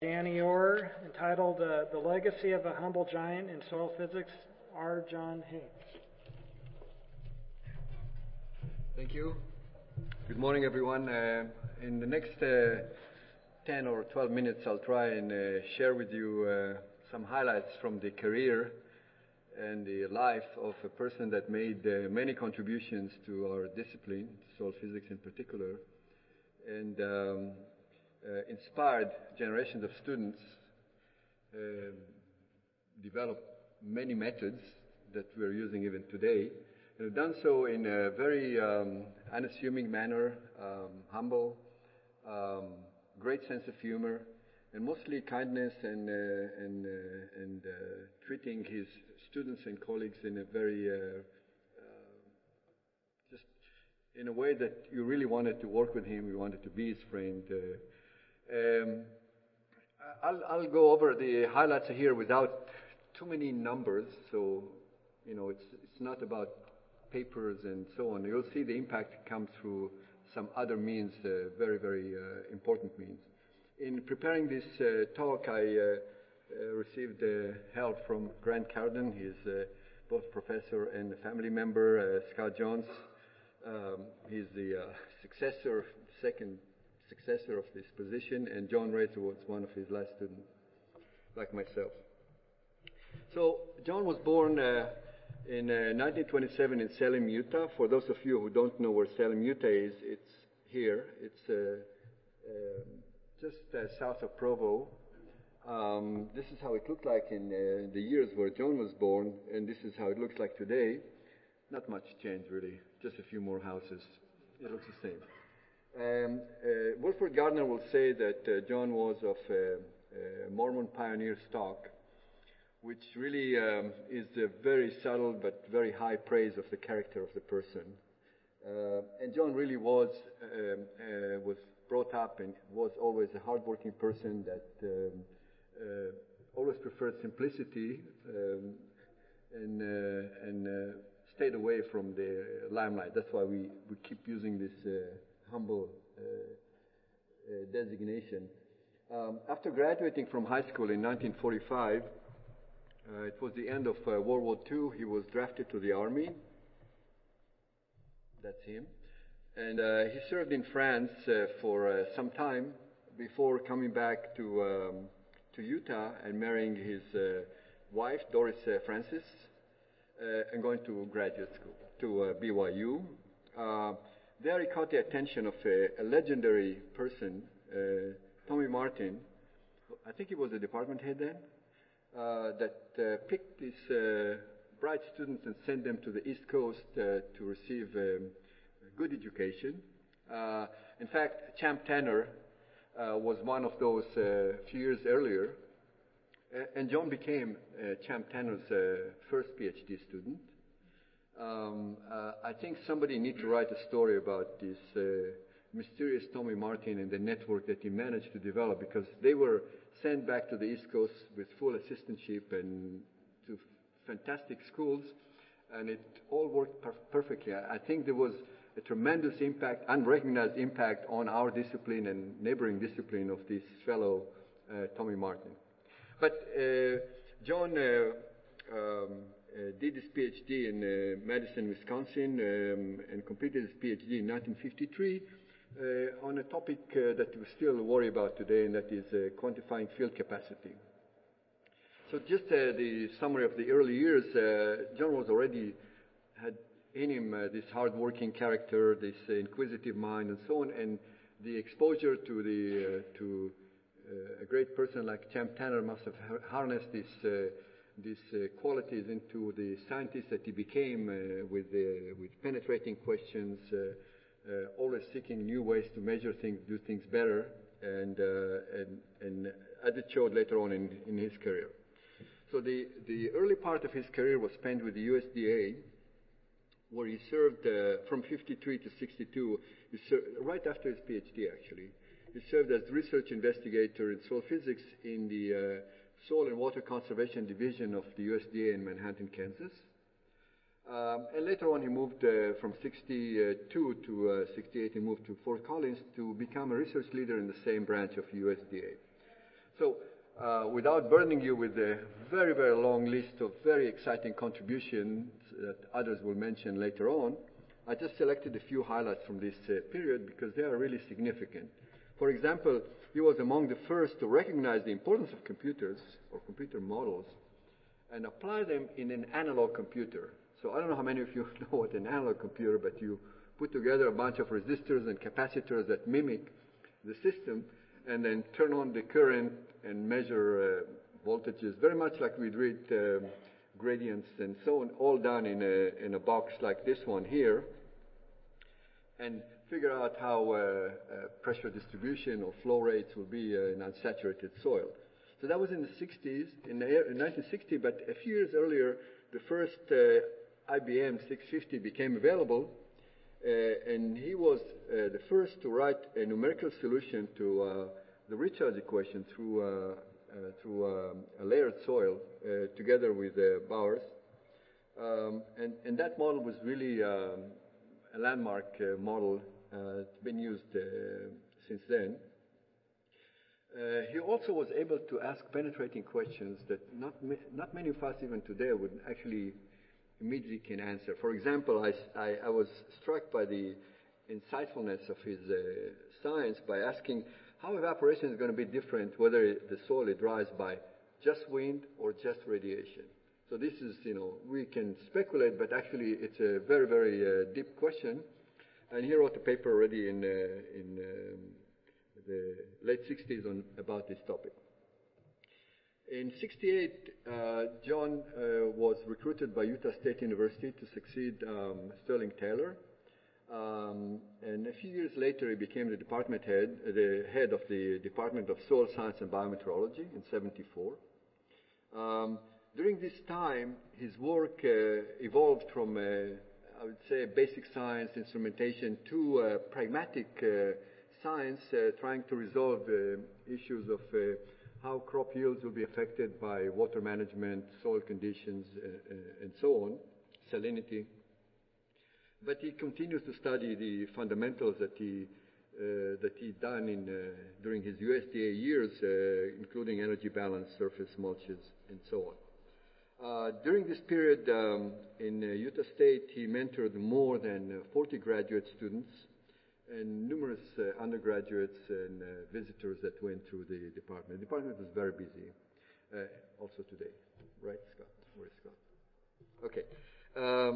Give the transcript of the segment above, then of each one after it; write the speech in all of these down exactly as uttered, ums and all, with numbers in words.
Danny Orr, entitled uh, The Legacy of a Humble Giant in Soil Physics, R. John Hanks. Thank you. Good morning, everyone. Uh, in the next uh, ten or twelve minutes, I'll try and uh, share with you uh, some highlights from the career and the life of a person that made uh, many contributions to our discipline, soil physics in particular, and um, uh, inspired generations of students, uh, developed many methods that we're using even today, and have done so in a very um, unassuming manner, um, humble, um, great sense of humor, and mostly kindness and uh, and uh, and uh, treating his students and colleagues in a very uh, uh, just in a way that you really wanted to work with him. You wanted to be his friend. Uh, um, I'll I'll go over the highlights here without too many numbers. So you know, it's it's not about papers and so on. You'll see the impact come through some other means, uh, very very uh, important means. In preparing this uh, talk, I uh, uh, received uh, help from Grant Cardin. He's uh, both professor and a family member. Uh, Scott Jones, um, he's the uh, successor, second successor of this position, and John Racer was one of his last students, like myself. So John was born uh, in uh, nineteen twenty-seven in Salem, Utah. For those of you who don't know where Salem, Utah is, it's here. It's uh, um, just uh, south of Provo. Um, this is how it looked like in uh, the years where John was born, and this is how it looks like today. Not much change, really. Just a few more houses. It looks the same. Um, uh, Wilford Gardner will say that uh, John was of uh, uh, Mormon pioneer stock, which really um, is a very subtle but very high praise of the character of the person. Uh, and John really was um, uh, was brought up and was always a hardworking person that um, uh, always preferred simplicity um, and uh, and uh, stayed away from the limelight. That's why we, we keep using this uh, humble uh, uh, designation. Um, after graduating from high school in nineteen forty-five, uh, it was the end of uh, World War Two. He was drafted to the Army. That's him. And uh, he served in France uh, for uh, some time before coming back to um, to Utah and marrying his uh, wife, Doris uh, Francis, uh, and going to graduate school, to uh, B Y U. Uh, there he caught the attention of a, a legendary person, uh, Tommy Martin. I think he was a department head then, uh, that uh, picked these uh, bright students and sent them to the East Coast uh, to receive um, good education. Uh, in fact, Champ Tanner uh, was one of those a uh, few years earlier, uh, and John became uh, Champ Tanner's uh, first PhD student. Um, uh, I think somebody needs to write a story about this uh, mysterious Tommy Martin and the network that he managed to develop, because they were sent back to the East Coast with full assistantship and to fantastic schools, and it all worked per- perfectly. I, I think there was a tremendous impact, unrecognized impact on our discipline and neighboring discipline of this fellow, uh, Tommy Martin. But uh, John uh, um, uh, did his PhD in uh, Madison, Wisconsin, um, and completed his PhD in nineteen fifty-three uh, on a topic uh, that we still worry about today, and that is uh, quantifying field capacity. So just uh, the summary of the early years, uh, John was already had in him uh, this hard-working character, this uh, inquisitive mind, and so on, and the exposure to the uh, to uh, a great person like Champ Tanner must have harnessed this, uh, these uh, qualities into the scientist that he became, uh, with uh, with penetrating questions, uh, uh, always seeking new ways to measure things, do things better, and uh, and and as it showed later on in, in his career. So the the early part of his career was spent with the U S D A, where he served uh, from fifty-three to sixty-two, he ser- right after his PhD actually. He served as research investigator in soil physics in the uh, Soil and Water Conservation Division of the U S D A in Manhattan, Kansas. Um, and later on he moved uh, from sixty-two to uh, sixty-eight, he moved to Fort Collins to become a research leader in the same branch of U S D A. So, uh, without burdening you with a very, very long list of very exciting contributions that others will mention later on, I just selected a few highlights from this uh, period because they are really significant. For example, he was among the first to recognize the importance of computers or computer models and apply them in an analog computer. So I don't know how many of you know what an analog computer, but you put together a bunch of resistors and capacitors that mimic the system and then turn on the current and measure uh, voltages, very much like we'd read um, gradients and so on, all done in a, in a box like this one here, and figure out how uh, uh, pressure distribution or flow rates will be uh, in unsaturated soil. So that was in the sixties, in, the, in nineteen sixty, but a few years earlier, the first uh, I B M six fifty became available, uh, and he was uh, the first to write a numerical solution to uh, the recharge equation through, uh, uh, through um, a layered soil uh, together with uh, Bowers. Um, and, and that model was really um, a landmark uh, model. Uh, it's been used uh, since then. Uh, he also was able to ask penetrating questions that not, ma not many of us even today would actually immediately can answer. For example, I, I, I was struck by the insightfulness of his uh, science by asking how evaporation is going to be different whether the soil it dries by just wind or just radiation. So this is, you know, we can speculate, but actually it's a very, very uh, deep question. And he wrote a paper already in, uh, in um, the late sixties on about this topic. In sixty-eight, uh, John uh, was recruited by Utah State University to succeed um, Sterling Taylor. Um, and a few years later, he became the department head, uh, the head of the Department of Soil Science and Biometeorology in seventy-four. Um, during this time, his work uh, evolved from, uh, I would say, basic science instrumentation to uh, pragmatic uh, science, uh, trying to resolve uh, issues of uh, how crop yields will be affected by water management, soil conditions, uh, uh, and so on, salinity. But he continues to study the fundamentals that he uh, that he done in uh, during his U S D A years, uh, including energy balance, surface mulches, and so on. Uh, during this period um, in uh, Utah State, he mentored more than uh, forty graduate students and numerous uh, undergraduates and uh, visitors that went through the department. The department was very busy, uh, also today. Right, Scott? Where's Scott? Okay. Um,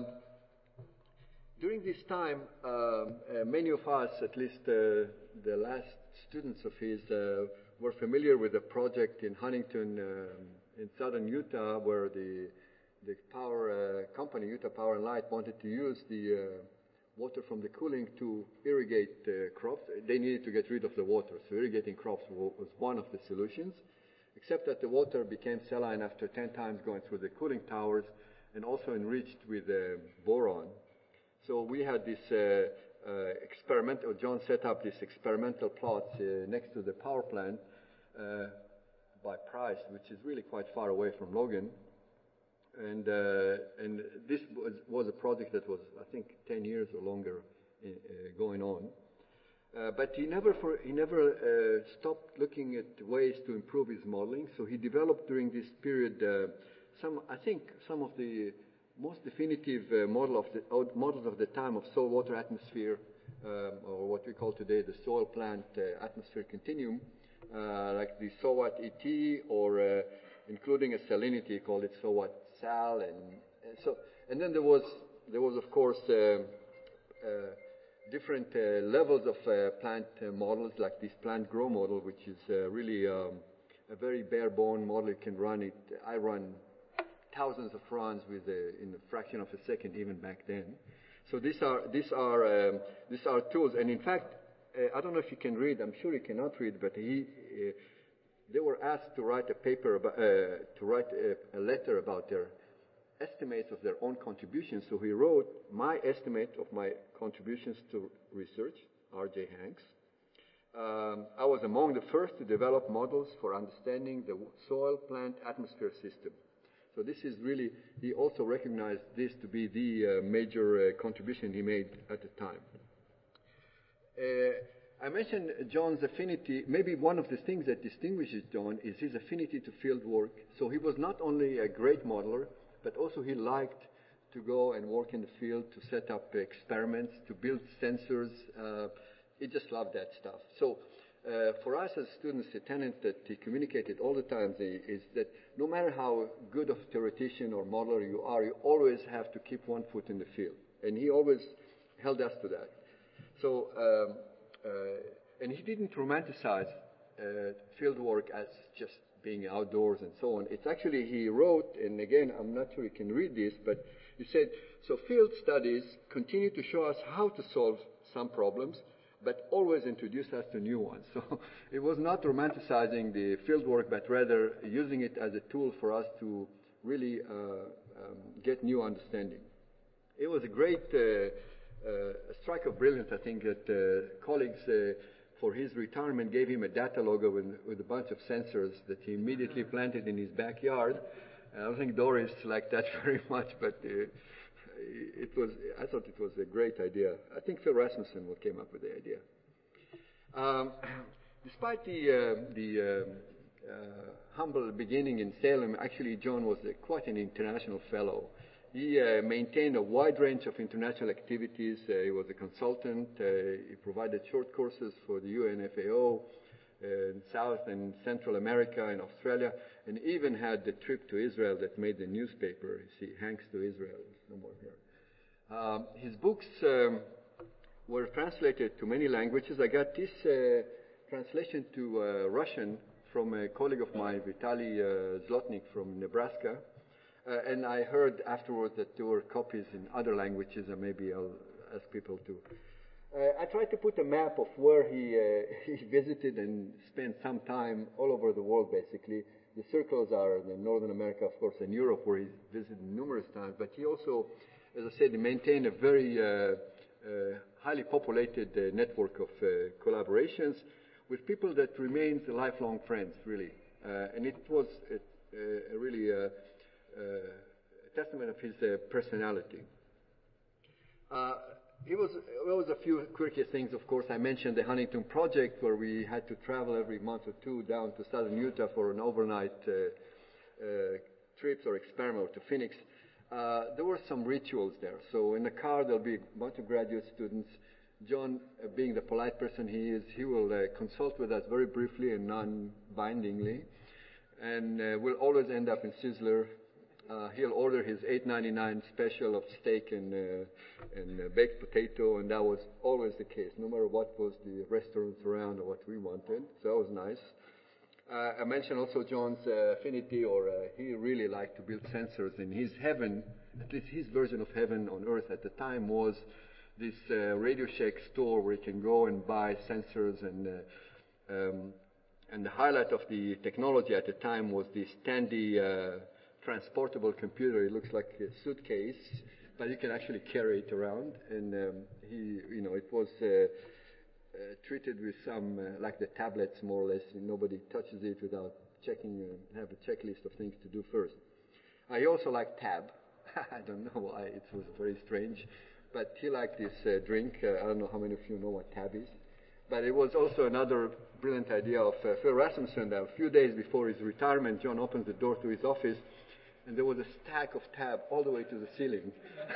during this time, um, uh, many of us, at least uh, the last students of his, uh, were familiar with a project in Huntington, um, in southern Utah, where the the power uh, company, Utah Power and Light, wanted to use the uh, water from the cooling to irrigate uh, crops. They needed to get rid of the water, so irrigating crops was one of the solutions, except that the water became saline after ten times going through the cooling towers and also enriched with uh, boron. So we had this uh, uh, experimental, John set up this experimental plots uh, next to the power plant uh, by Price, which is really quite far away from Logan. And, uh, and this was, was a project that was, I think, ten years or longer uh, going on. Uh, but he never, for, he never uh, stopped looking at ways to improve his modeling. So he developed during this period uh, some, I think, some of the most definitive uh, model of the, uh, models of the time of soil water atmosphere, um, or what we call today the soil plant uh, atmosphere continuum, uh, like the SOWAT E T, or uh, including a salinity, called it SOWAT Sal, and, and so, and then there was, there was of course, uh, uh, different uh, levels of uh, plant uh, models, like this plant grow model, which is uh, really um, a very bare bone model. You can run it. I run thousands of runs with a, in a fraction of a second, even back then. So these are these are um, these are tools, and in fact, uh, I don't know if you can read. I'm sure you cannot read, but he. Uh, They were asked to write a paper, about, uh, to write a, a letter about their estimates of their own contributions. So he wrote, my estimate of my contributions to research, R J Hanks. Um, I was among the first to develop models for understanding the soil plant atmosphere system. So this is really, he also recognized this to be the uh, major uh, contribution he made at the time. Uh, I mentioned John's affinity. Maybe one of the things that distinguishes John is his affinity to field work. So he was not only a great modeler, but also he liked to go and work in the field, to set up experiments, to build sensors. Uh, he just loved that stuff. So uh, for us as students, the tenet that he communicated all the time is that no matter how good of a theoretician or modeler you are, you always have to keep one foot in the field. And he always held us to that. So, um, uh, and he didn't romanticize uh, field work as just being outdoors and so on. It's actually, he wrote, and again, I'm not sure you can read this, but he said, so field studies continue to show us how to solve some problems, but always introduce us to new ones. So it was not romanticizing the field work, but rather using it as a tool for us to really uh, um, get new understanding. It was a great uh, uh, strike of brilliance, I think, that uh, colleagues uh, for his retirement gave him a data logger with, with a bunch of sensors that he immediately planted in his backyard. I don't think Doris liked that very much, but uh, it was, I thought it was a great idea. I think Phil Rasmussen came up with the idea. Um, despite the, uh, the um, uh, humble beginning in Salem, actually John was uh, quite an international fellow. He uh, maintained a wide range of international activities. Uh, he was a consultant. Uh, he provided short courses for the U N F A O uh, in South and Central America and Australia, and even had the trip to Israel that made the newspaper. You see, Hanks to Israel, somewhere here. Um, his books um, were translated to many languages. I got this uh, translation to uh, Russian from a colleague of mine, Vitaly uh, Zlotnik from Nebraska. Uh, and I heard afterwards that there were copies in other languages, and maybe I'll ask people to. Uh, I tried to put a map of where he, uh, he visited and spent some time all over the world, basically. The circles are in Northern America, of course, and Europe, where he visited numerous times. But he also, as I said, he maintained a very uh, uh, highly populated uh, network of uh, collaborations with people that remained lifelong friends, really. Uh, and it was a, a really uh, Uh, a testament of his uh, personality. Uh, it was, there was a few quirky things, of course. I mentioned the Huntington Project, where we had to travel every month or two down to southern Utah for an overnight uh, uh, trips or experiment to Phoenix. Uh, there were some rituals there. So in the car, there'll be a bunch of graduate students. John, uh, being the polite person he is, he will uh, consult with us very briefly and non-bindingly. And uh, we'll always end up in Sizzler. Uh, he'll order his eight ninety-nine special of steak and, uh, and uh, baked potato, and that was always the case, no matter what was the restaurants around or what we wanted. So that was nice. Uh, I mentioned also John's uh, affinity, or uh, he really liked to build sensors. And his heaven, at least his version of heaven on earth at the time, was this uh, Radio Shack store where you can go and buy sensors. And uh, um, and the highlight of the technology at the time was the Standy uh, transportable computer. It looks like a suitcase, but you can actually carry it around. And um, he, you know, it was uh, uh, treated with some, uh, like the tablets more or less. Nobody touches it without checking, uh, have a checklist of things to do first. I also like Tab. I don't know why. It was very strange. But he liked this uh, drink. Uh, I don't know how many of you know what Tab is. But it was also another brilliant idea of uh, Phil Rasmussen. That a few days before his retirement, John opens the door to his office, and there was a stack of Tab all the way to the ceiling.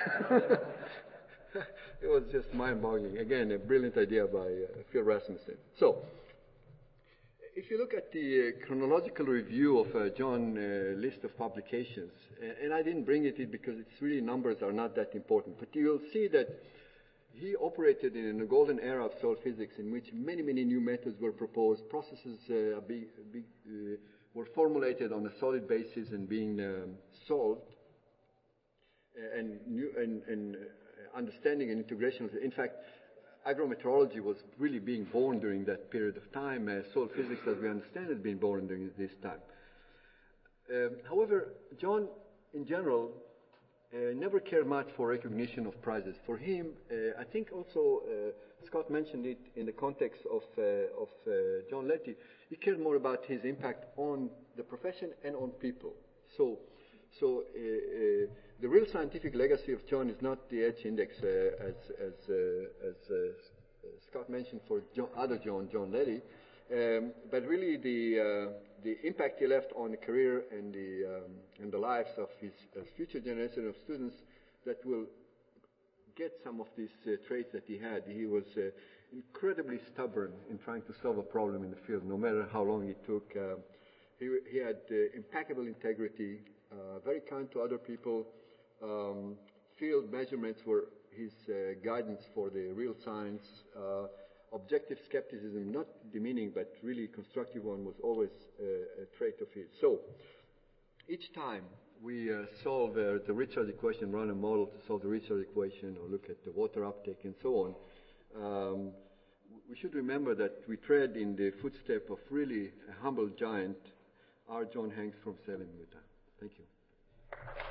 It was just mind-boggling. Again, a brilliant idea by uh, Phil Rasmussen. So, if you look at the uh, chronological review of uh, John's uh, list of publications, uh, and I didn't bring it in because it's really numbers are not that important, but you'll see that he operated in a golden era of soil physics in which many, many new methods were proposed, processes uh, be, be, uh, were formulated on a solid basis and being um, solved, uh, and, new, and, and uh, understanding and integration. Of, in fact, agrometeorology was really being born during that period of time. Uh, soil physics, as we understand it, being born during this time. Um, however, John, in general, Uh, never cared much for recognition of prizes. For him, uh, I think also uh, Scott mentioned it in the context of, uh, of uh, John Letty, he cared more about his impact on the profession and on people. So, so uh, uh, the real scientific legacy of John is not the Edge Index uh, as, as, uh, as uh, Scott mentioned for John, other John, John Leddy. Um, but really, the uh, the impact he left on the career and the um, and the lives of his uh, future generation of students that will get some of these uh, traits that he had. He was uh, incredibly stubborn in trying to solve a problem in the field, no matter how long it took. Uh, he he had uh, impeccable integrity, uh, very kind to other people. Um, field measurements were his uh, guidance for the real science. Uh, Objective skepticism, not demeaning, but really constructive one, was always uh, a trait of his. So, each time we uh, solve uh, the Richard equation, run a model to solve the Richard equation, or look at the water uptake and so on, um, we should remember that we tread in the footstep of really a humble giant, R. John Hanks from Salem, Utah. Thank you.